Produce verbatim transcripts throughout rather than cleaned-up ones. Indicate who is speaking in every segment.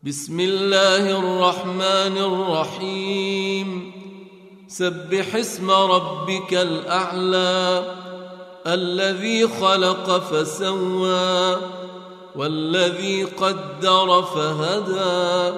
Speaker 1: بسم الله الرحمن الرحيم سبح اسم ربك الأعلى الذي خلق فسوى والذي قدر فهدى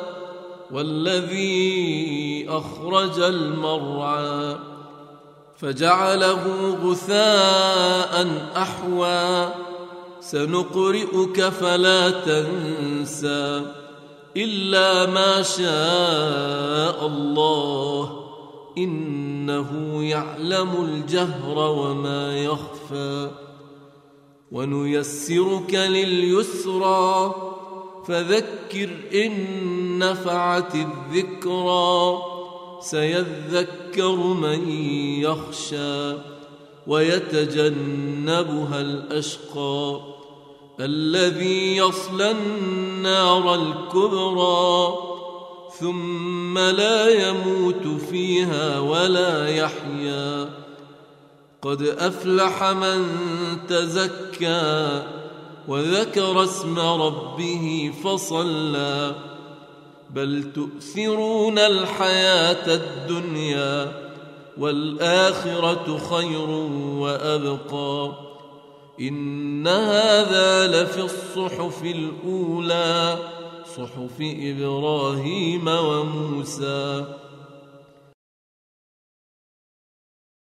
Speaker 1: والذي أخرج المرعى فجعله غثاء أحوى سنقرئك فلا تنسى إلا ما شاء الله إنه يعلم الجهر وما يخفى ونيسرك لليسرى فذكر إن نفعت الذكرى سيذكر من يخشى ويتجنبها الأشقى الذي يصلى النار الكبرى ثم لا يموت فيها ولا يحيا قد أفلح من تزكى وذكر اسم ربه فصلى بل تؤثرون الحياة الدنيا والآخرة خير وأبقى إن هذا لفي الصحف الأولى صحف إبراهيم وموسى